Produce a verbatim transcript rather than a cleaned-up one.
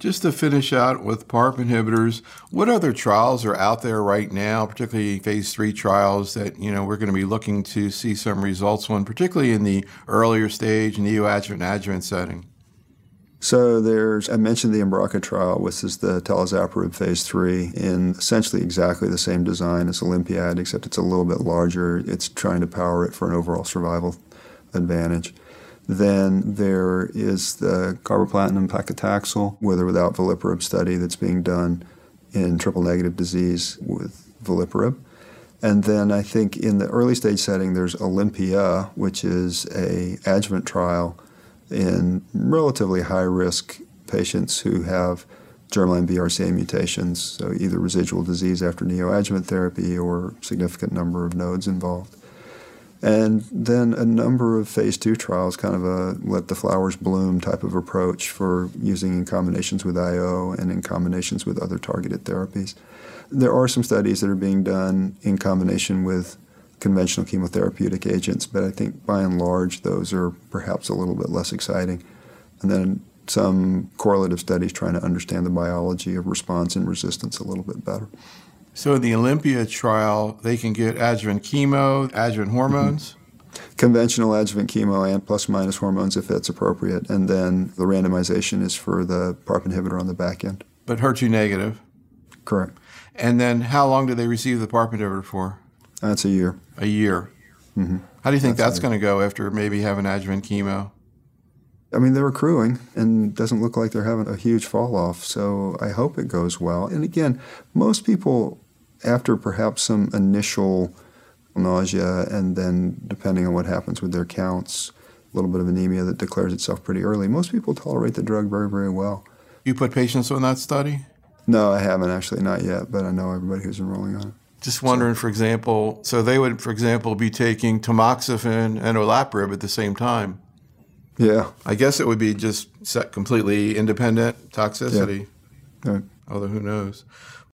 Just to finish out with PARP inhibitors, what other trials are out there right now, particularly phase three trials that, you know, we're going to be looking to see some results on, particularly in the earlier stage neoadjuvant adjuvant setting? So there's, I mentioned the Embraca trial, which is the talazoparib phase three, in essentially exactly the same design as Olympiad, except it's a little bit larger. It's trying to power it for an overall survival advantage. Then there is the carboplatin paclitaxel, with or without veliparib study that's being done in triple-negative disease with veliparib. And then I think in the early stage setting, there's Olympia, which is a adjuvant trial in relatively high-risk patients who have germline B R C A mutations, so either residual disease after neoadjuvant therapy or significant number of nodes involved. And then a number of phase two trials, kind of a let the flowers bloom type of approach for using in combinations with I O and in combinations with other targeted therapies. There are some studies that are being done in combination with conventional chemotherapeutic agents, but I think by and large those are perhaps a little bit less exciting. And then some correlative studies trying to understand the biology of response and resistance a little bit better. So in the Olympia trial, they can get adjuvant chemo, adjuvant hormones? Mm-hmm. Conventional adjuvant chemo and plus minus hormones if that's appropriate, and then the randomization is for the PARP inhibitor on the back end. But H E R two negative? Correct. And then how long do they receive the PARP inhibitor for? That's a year. A year. Mm-hmm. How do you think that's, that's going to go after maybe having adjuvant chemo? I mean, they're accruing, and it doesn't look like they're having a huge fall off, so I hope it goes well. And again, most people, after perhaps some initial nausea and then, depending on what happens with their counts, a little bit of anemia that declares itself pretty early, most people tolerate the drug very, very well. You put patients on that study? No, I haven't actually, not yet, but I know everybody who's enrolling on it. Just wondering, so, for example, so they would, for example, be taking tamoxifen and olaparib at the same time. Yeah. I guess it would be just set completely independent toxicity. Yeah. Right. Although who knows.